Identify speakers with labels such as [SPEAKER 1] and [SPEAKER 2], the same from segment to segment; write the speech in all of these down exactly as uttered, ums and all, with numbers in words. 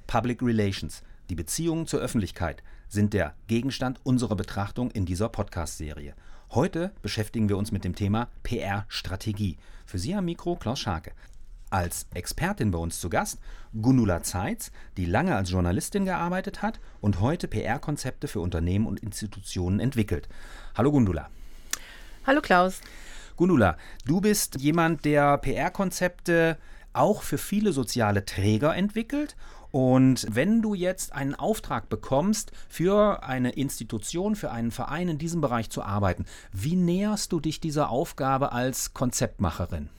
[SPEAKER 1] Public Relations, die Beziehungen zur Öffentlichkeit, sind der Gegenstand unserer Betrachtung in dieser Podcast-Serie. Heute beschäftigen wir uns mit dem Thema P R-Strategie. Für Sie am Mikro Klaus Scharke. Als Expertin bei uns zu Gast Gundula Zeitz, die lange als Journalistin gearbeitet hat und heute P R-Konzepte für Unternehmen und Institutionen entwickelt. Hallo Gundula.
[SPEAKER 2] Hallo Klaus.
[SPEAKER 1] Gundula, du bist jemand, der P R-Konzepte auch für viele soziale Träger entwickelt. Und wenn du jetzt einen Auftrag bekommst, für eine Institution, für einen Verein in diesem Bereich zu arbeiten, wie näherst du dich dieser Aufgabe als Konzeptmacherin?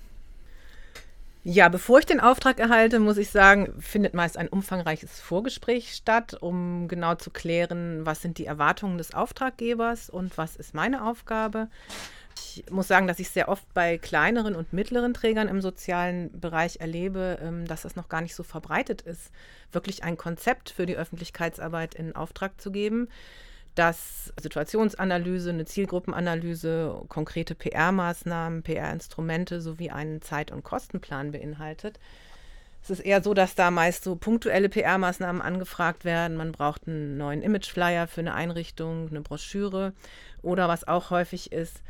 [SPEAKER 2] Ja, bevor ich den Auftrag erhalte, muss ich sagen, findet meist ein umfangreiches Vorgespräch statt, um genau zu klären, was sind die Erwartungen des Auftraggebers und was ist meine Aufgabe. Ich muss sagen, dass ich sehr oft bei kleineren und mittleren Trägern im sozialen Bereich erlebe, dass das noch gar nicht so verbreitet ist, wirklich ein Konzept für die Öffentlichkeitsarbeit in Auftrag zu geben, das Situationsanalyse, eine Zielgruppenanalyse, konkrete P R-Maßnahmen, P R-Instrumente sowie einen Zeit- und Kostenplan beinhaltet. Es ist eher so, dass da meist so punktuelle P R-Maßnahmen angefragt werden. Man braucht einen neuen Imageflyer für eine Einrichtung, eine Broschüre oder was auch häufig ist,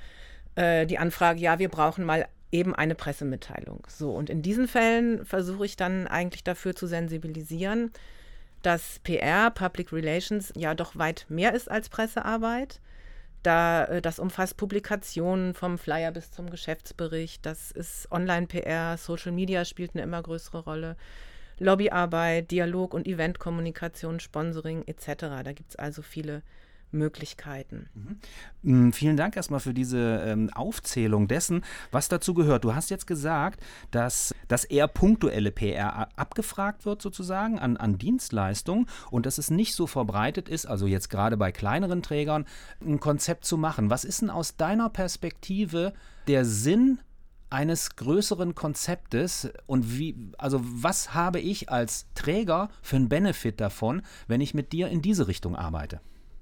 [SPEAKER 2] die Anfrage, ja, wir brauchen mal eben eine Pressemitteilung. So, und in diesen Fällen versuche ich dann eigentlich dafür zu sensibilisieren, dass P R, Public Relations, ja doch weit mehr ist als Pressearbeit. Da, das umfasst Publikationen vom Flyer bis zum Geschäftsbericht, das ist Online-P R, Social Media spielt eine immer größere Rolle, Lobbyarbeit, Dialog- und Eventkommunikation, Sponsoring et cetera. Da gibt es also viele Möglichkeiten.
[SPEAKER 1] Mhm. Vielen Dank erstmal für diese ähm, Aufzählung dessen, was dazu gehört. Du hast jetzt gesagt, dass, dass eher punktuelle P R abgefragt wird sozusagen an, an Dienstleistungen und dass es nicht so verbreitet ist, also jetzt gerade bei kleineren Trägern, ein Konzept zu machen. Was ist denn aus deiner Perspektive der Sinn eines größeren Konzeptes und wie, also was habe ich als Träger für einen Benefit davon, wenn ich mit dir in diese Richtung arbeite?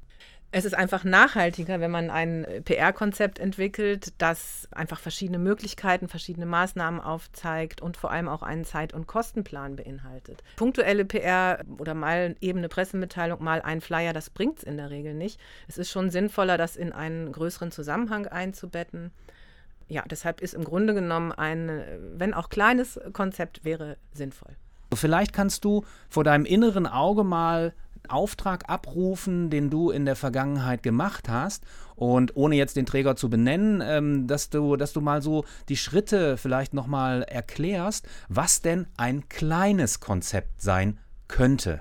[SPEAKER 2] Es ist einfach nachhaltiger, wenn man ein P R-Konzept entwickelt, das einfach verschiedene Möglichkeiten, verschiedene Maßnahmen aufzeigt und vor allem auch einen Zeit- und Kostenplan beinhaltet. Punktuelle P R oder mal eben eine Pressemitteilung, mal ein Flyer, das bringt es in der Regel nicht. Es ist schon sinnvoller, das in einen größeren Zusammenhang einzubetten. Ja, deshalb ist im Grunde genommen ein, wenn auch kleines Konzept, wäre sinnvoll.
[SPEAKER 1] Vielleicht kannst du vor deinem inneren Auge mal Auftrag abrufen, den du in der Vergangenheit gemacht hast und ohne jetzt den Träger zu benennen, ähm, dass du, dass du mal so die Schritte vielleicht nochmal erklärst, was denn ein kleines Konzept sein könnte.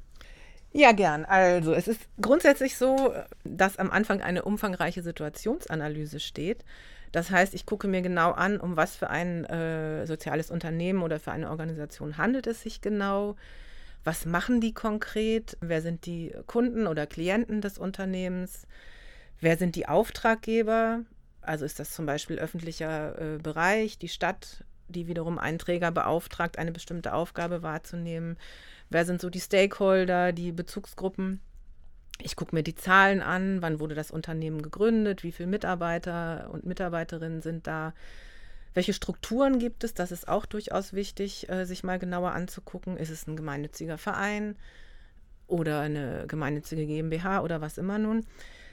[SPEAKER 2] Ja, gern. Also es ist grundsätzlich so, dass am Anfang eine umfangreiche Situationsanalyse steht. Das heißt, ich gucke mir genau an, um was für ein äh, soziales Unternehmen oder für eine Organisation handelt es sich genau. Was machen die konkret? Wer sind die Kunden oder Klienten des Unternehmens? Wer sind die Auftraggeber? Also ist das zum Beispiel öffentlicher äh, Bereich, die Stadt, die wiederum einen Träger beauftragt, eine bestimmte Aufgabe wahrzunehmen? Wer sind so die Stakeholder, die Bezugsgruppen? Ich gucke mir die Zahlen an, wann wurde das Unternehmen gegründet, wie viele Mitarbeiter und Mitarbeiterinnen sind da? Welche Strukturen gibt es? Das ist auch durchaus wichtig, sich mal genauer anzugucken. Ist es ein gemeinnütziger Verein oder eine gemeinnützige GmbH oder was immer nun?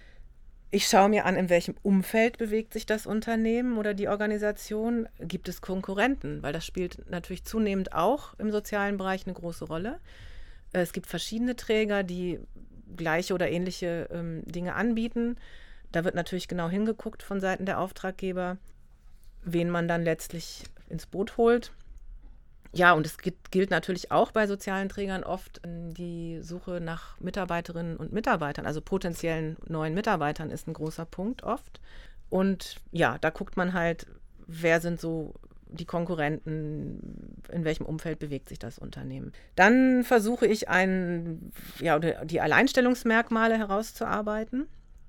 [SPEAKER 2] Ich schaue mir an, in welchem Umfeld bewegt sich das Unternehmen oder die Organisation. Gibt es Konkurrenten? Weil das spielt natürlich zunehmend auch im sozialen Bereich eine große Rolle. Es gibt verschiedene Träger, die gleiche oder ähnliche ähm, Dinge anbieten. Da wird natürlich genau hingeguckt von Seiten der Auftraggeber, wen man dann letztlich ins Boot holt. Ja, und es gilt natürlich auch bei sozialen Trägern oft die Suche nach Mitarbeiterinnen und Mitarbeitern, also potenziellen neuen Mitarbeitern ist ein großer Punkt oft. Und ja, da guckt man halt, wer sind so die Konkurrenten, in welchem Umfeld bewegt sich das Unternehmen. Dann versuche ich ein, ja, die Alleinstellungsmerkmale herauszuarbeiten.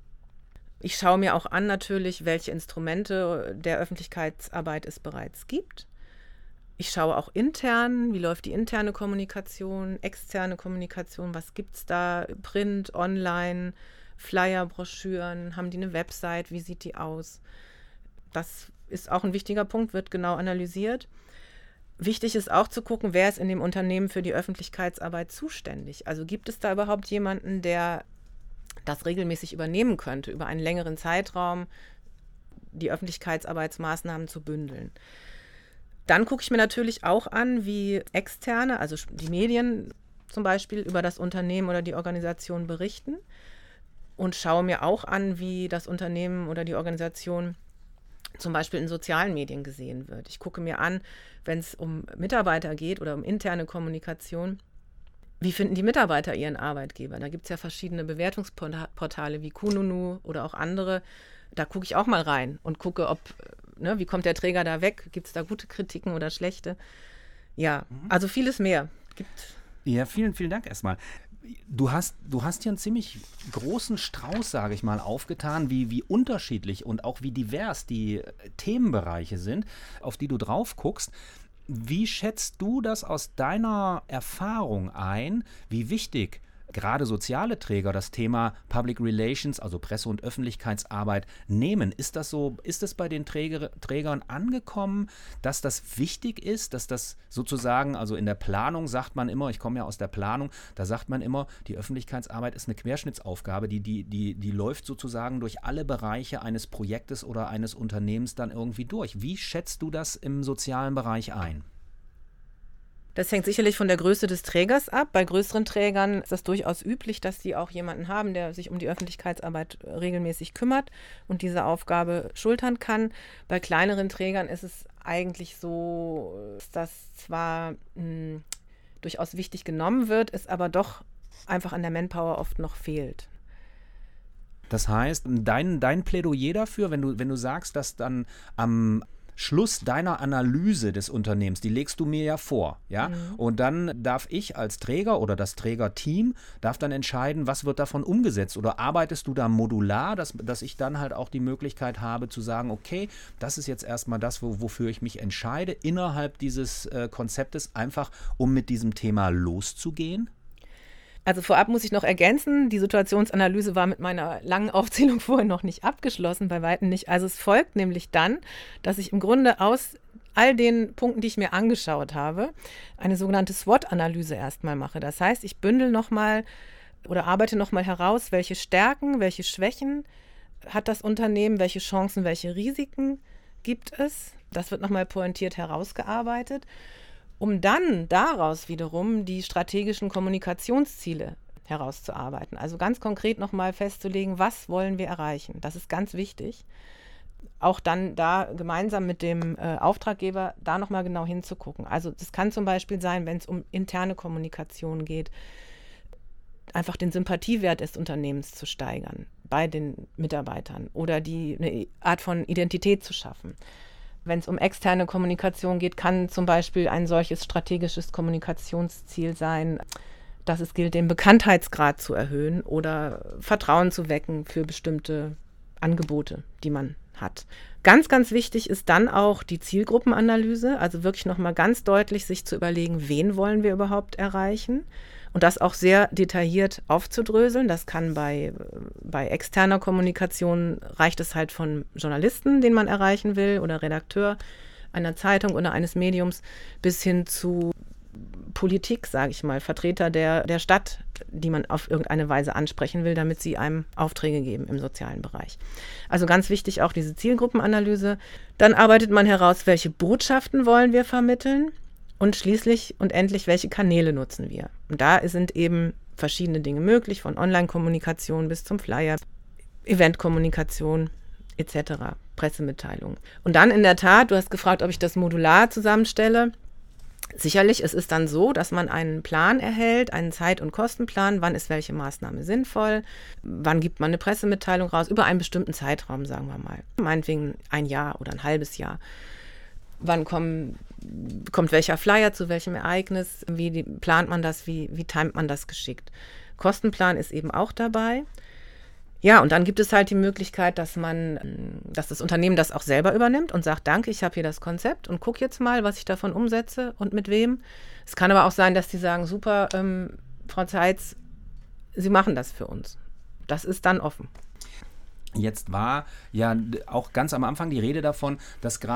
[SPEAKER 2] Ich schaue mir auch an natürlich, welche Instrumente der Öffentlichkeitsarbeit es bereits gibt. Ich schaue auch intern, wie läuft die interne Kommunikation, externe Kommunikation, was gibt es da, Print, Online, Flyer, Broschüren, haben die eine Website, wie sieht die aus? Das ist auch ein wichtiger Punkt, wird genau analysiert. Wichtig ist auch zu gucken, wer ist in dem Unternehmen für die Öffentlichkeitsarbeit zuständig. Also gibt es da überhaupt jemanden, der das regelmäßig übernehmen könnte, über einen längeren Zeitraum die Öffentlichkeitsarbeitsmaßnahmen zu bündeln. Dann gucke ich mir natürlich auch an, wie Externe, also die Medien zum Beispiel, über das Unternehmen oder die Organisation berichten und schaue mir auch an, wie das Unternehmen oder die Organisation zum Beispiel in sozialen Medien gesehen wird. Ich gucke mir an, wenn es um Mitarbeiter geht oder um interne Kommunikation, wie finden die Mitarbeiter ihren Arbeitgeber? Da gibt es ja verschiedene Bewertungsportale wie Kununu oder auch andere. Da gucke ich auch mal rein und gucke, ob, ne, wie kommt der Träger da weg? Gibt es da gute Kritiken oder schlechte? Ja, also vieles mehr. Gibt
[SPEAKER 1] ja, vielen, vielen Dank erstmal. Du hast, du hast hier einen ziemlich großen Strauß, sage ich mal, aufgetan, wie, wie unterschiedlich und auch wie divers die Themenbereiche sind, auf die du drauf guckst. Wie schätzt du das aus deiner Erfahrung ein, wie wichtig gerade soziale Träger das Thema Public Relations, also Presse- und Öffentlichkeitsarbeit, nehmen? Ist das so, ist es bei den Träger, Trägern angekommen, dass das wichtig ist, dass das sozusagen, also in der Planung sagt man immer, ich komme ja aus der Planung, da sagt man immer, die Öffentlichkeitsarbeit ist eine Querschnittsaufgabe, die, die, die, die läuft sozusagen durch alle Bereiche eines Projektes oder eines Unternehmens dann irgendwie durch. Wie schätzt du das im sozialen Bereich ein?
[SPEAKER 2] Das hängt sicherlich von der Größe des Trägers ab. Bei größeren Trägern ist das durchaus üblich, dass die auch jemanden haben, der sich um die Öffentlichkeitsarbeit regelmäßig kümmert und diese Aufgabe schultern kann. Bei kleineren Trägern ist es eigentlich so, dass das zwar mh, durchaus wichtig genommen wird, es aber doch einfach an der Manpower oft noch fehlt.
[SPEAKER 1] Das heißt, dein, dein Plädoyer dafür, wenn du, wenn du sagst, dass dann am Schluss deiner Analyse des Unternehmens, die legst du mir ja vor, ja, mhm. und dann darf ich als Träger oder das Trägerteam darf dann entscheiden, was wird davon umgesetzt, oder arbeitest du da modular, dass, dass ich dann halt auch die Möglichkeit habe zu sagen, okay, das ist jetzt erstmal das, wo, wofür ich mich entscheide, innerhalb dieses äh, Konzeptes, einfach um mit diesem Thema loszugehen?
[SPEAKER 2] Also vorab muss ich noch ergänzen, die Situationsanalyse war mit meiner langen Aufzählung vorher noch nicht abgeschlossen, bei weitem nicht. Also es folgt nämlich dann, dass ich im Grunde aus all den Punkten, die ich mir angeschaut habe, eine sogenannte SWOT-Analyse erstmal mache. Das heißt, ich bündel nochmal oder arbeite nochmal heraus, welche Stärken, welche Schwächen hat das Unternehmen, welche Chancen, welche Risiken gibt es. Das wird nochmal pointiert herausgearbeitet, um dann daraus wiederum die strategischen Kommunikationsziele herauszuarbeiten. Also ganz konkret nochmal festzulegen, was wollen wir erreichen. Das ist ganz wichtig. Auch dann da gemeinsam mit dem äh, Auftraggeber da nochmal genau hinzugucken. Also das kann zum Beispiel sein, wenn es um interne Kommunikation geht, einfach den Sympathiewert des Unternehmens zu steigern bei den Mitarbeitern oder die, eine Art von Identität zu schaffen. Wenn es um externe Kommunikation geht, kann zum Beispiel ein solches strategisches Kommunikationsziel sein, dass es gilt, den Bekanntheitsgrad zu erhöhen oder Vertrauen zu wecken für bestimmte Angebote, die man hat. Ganz, ganz wichtig ist dann auch die Zielgruppenanalyse, also wirklich nochmal ganz deutlich sich zu überlegen, wen wollen wir überhaupt erreichen und das auch sehr detailliert aufzudröseln. Das kann bei, bei externer Kommunikation, reicht es halt von Journalisten, den man erreichen will, oder Redakteur einer Zeitung oder eines Mediums, bis hin zu Politik, sage ich mal, Vertreter der, der Stadt, die man auf irgendeine Weise ansprechen will, damit sie einem Aufträge geben im sozialen Bereich. Also ganz wichtig auch diese Zielgruppenanalyse. Dann arbeitet man heraus, welche Botschaften wollen wir vermitteln und schließlich und endlich, welche Kanäle nutzen wir. Und da sind eben verschiedene Dinge möglich, von Online-Kommunikation bis zum Flyer, Eventkommunikation et cetera, Pressemitteilungen. Und dann in der Tat, du hast gefragt, ob ich das modular zusammenstelle. Sicherlich, es ist dann so, dass man einen Plan erhält, einen Zeit- und Kostenplan, wann ist welche Maßnahme sinnvoll, wann gibt man eine Pressemitteilung raus, über einen bestimmten Zeitraum, sagen wir mal, meinetwegen ein Jahr oder ein halbes Jahr. Wann kommen, kommt welcher Flyer zu welchem Ereignis, wie die, plant man das, wie, wie timet man das geschickt. Kostenplan ist eben auch dabei. Ja, und dann gibt es halt die Möglichkeit, dass man, dass das Unternehmen das auch selber übernimmt und sagt, danke, ich habe hier das Konzept und guck jetzt mal, was ich davon umsetze und mit wem. Es kann aber auch sein, dass die sagen, super, ähm, Frau Zeitz, Sie machen das für uns. Das ist dann offen.
[SPEAKER 1] Jetzt war ja auch ganz am Anfang die Rede davon, dass gerade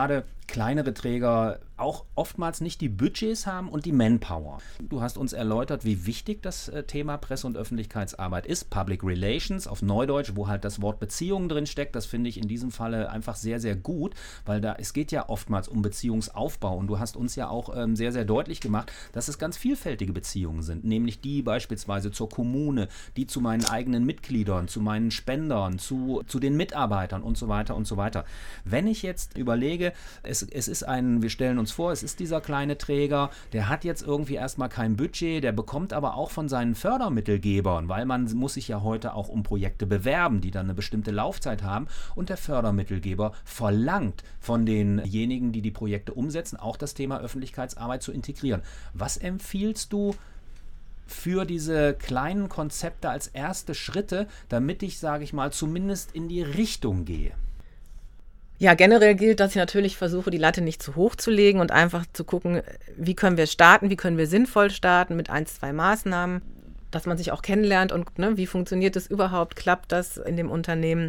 [SPEAKER 1] kleinere Träger auch oftmals nicht die Budgets haben und die Manpower. Du hast uns erläutert, wie wichtig das äh, Thema Presse- und Öffentlichkeitsarbeit ist. Public Relations auf Neudeutsch, wo halt das Wort Beziehungen drin steckt, das finde ich in diesem Falle einfach sehr, sehr gut, weil da es geht ja oftmals um Beziehungsaufbau und du hast uns ja auch ähm, sehr, sehr deutlich gemacht, dass es ganz vielfältige Beziehungen sind, nämlich die beispielsweise zur Kommune, die zu meinen eigenen Mitgliedern, zu meinen Spendern, zu, zu den Mitarbeitern und so weiter und so weiter. Wenn ich jetzt überlege, es, es ist ein, wir stellen uns vor, es ist dieser kleine Träger, der hat jetzt irgendwie erstmal kein Budget, der bekommt aber auch von seinen Fördermittelgebern, weil man muss sich ja heute auch um Projekte bewerben, die dann eine bestimmte Laufzeit haben und der Fördermittelgeber verlangt von denjenigen, die die Projekte umsetzen, auch das Thema Öffentlichkeitsarbeit zu integrieren. Was empfiehlst du für diese kleinen Konzepte als erste Schritte, damit ich, sage ich mal, zumindest in die Richtung gehe?
[SPEAKER 2] Ja, generell gilt, dass ich natürlich versuche, die Latte nicht zu hoch zu legen und einfach zu gucken, wie können wir starten, wie können wir sinnvoll starten mit ein, zwei Maßnahmen, dass man sich auch kennenlernt und ne, wie funktioniert das überhaupt, klappt das in dem Unternehmen.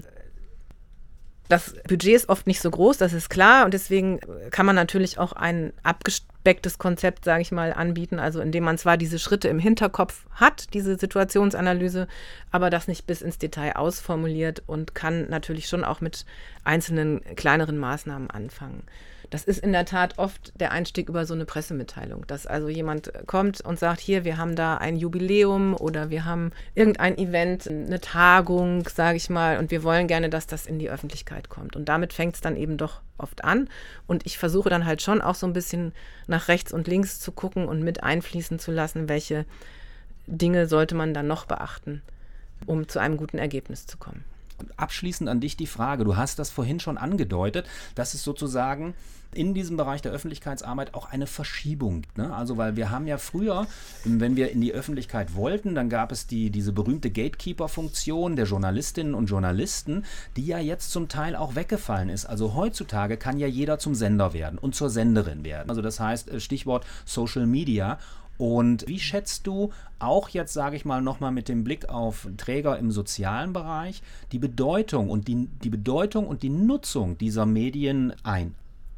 [SPEAKER 2] Das Budget ist oft nicht so groß, das ist klar und deswegen kann man natürlich auch ein abgespecktes Konzept, sage ich mal, anbieten, also indem man zwar diese Schritte im Hinterkopf hat, diese Situationsanalyse, aber das nicht bis ins Detail ausformuliert und kann natürlich schon auch mit einzelnen kleineren Maßnahmen anfangen. Das ist in der Tat oft der Einstieg über so eine Pressemitteilung, dass also jemand kommt und sagt, hier, wir haben da ein Jubiläum oder wir haben irgendein Event, eine Tagung, sage ich mal, und wir wollen gerne, dass das in die Öffentlichkeit kommt. Und damit fängt es dann eben doch oft an. Und ich versuche dann halt schon auch so ein bisschen nach rechts und links zu gucken und mit einfließen zu lassen, welche Dinge sollte man dann noch beachten, um zu einem guten Ergebnis zu kommen.
[SPEAKER 1] Abschließend an dich die Frage, du hast das vorhin schon angedeutet, dass es sozusagen in diesem Bereich der Öffentlichkeitsarbeit auch eine Verschiebung gibt. Ne? Also weil wir haben ja früher, wenn wir in die Öffentlichkeit wollten, dann gab es die, diese berühmte Gatekeeper-Funktion der Journalistinnen und Journalisten, die ja jetzt zum Teil auch weggefallen ist. Also heutzutage kann ja jeder zum Sender werden und zur Senderin werden. Also das heißt, Stichwort Social Media. Und wie schätzt du auch jetzt, sage ich mal, nochmal mit dem Blick auf Träger im sozialen Bereich die Bedeutung und die, die Bedeutung und die Nutzung dieser Medien ein?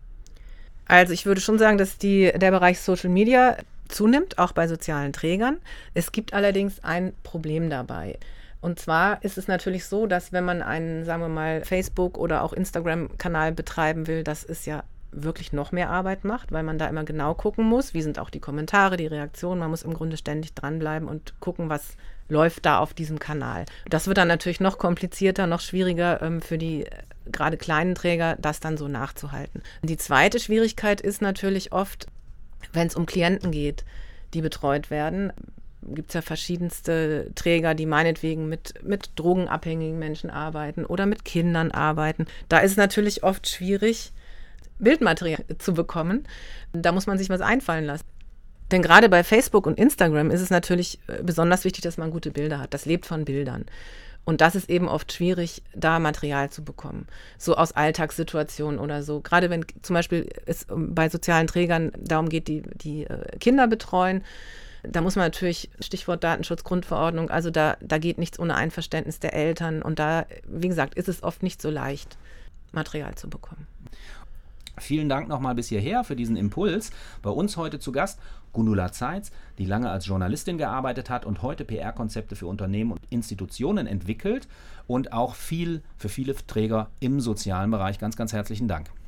[SPEAKER 2] Also ich würde schon sagen, dass die, der Bereich Social Media zunimmt, auch bei sozialen Trägern. Es gibt allerdings ein Problem dabei. Und zwar ist es natürlich so, dass wenn man einen, sagen wir mal, Facebook- oder auch Instagram-Kanal betreiben will, das ist ja wirklich noch mehr Arbeit macht, weil man da immer genau gucken muss, wie sind auch die Kommentare, die Reaktionen. Man muss im Grunde ständig dranbleiben und gucken, was läuft da auf diesem Kanal. Das wird dann natürlich noch komplizierter, noch schwieriger ähm, für die äh, gerade kleinen Träger, das dann so nachzuhalten. Die zweite Schwierigkeit ist natürlich oft, wenn es um Klienten geht, die betreut werden, gibt es ja verschiedenste Träger, die meinetwegen mit, mit drogenabhängigen Menschen arbeiten oder mit Kindern arbeiten. Da ist es natürlich oft schwierig, Bildmaterial zu bekommen. Da muss man sich was einfallen lassen. Denn gerade bei Facebook und Instagram ist es natürlich besonders wichtig, dass man gute Bilder hat. Das lebt von Bildern. Und das ist eben oft schwierig, da Material zu bekommen. So aus Alltagssituationen oder so. Gerade wenn zum Beispiel es bei sozialen Trägern darum geht, die, die Kinder betreuen, da muss man natürlich, Stichwort Datenschutzgrundverordnung, also da, da geht nichts ohne Einverständnis der Eltern. Und da, wie gesagt, ist es oft nicht so leicht, Material zu bekommen.
[SPEAKER 1] Vielen Dank nochmal bis hierher für diesen Impuls. Bei uns heute zu Gast Gundula Zeitz, die lange als Journalistin gearbeitet hat und heute P R-Konzepte für Unternehmen und Institutionen entwickelt und auch viel für viele Träger im sozialen Bereich. Ganz, ganz herzlichen Dank.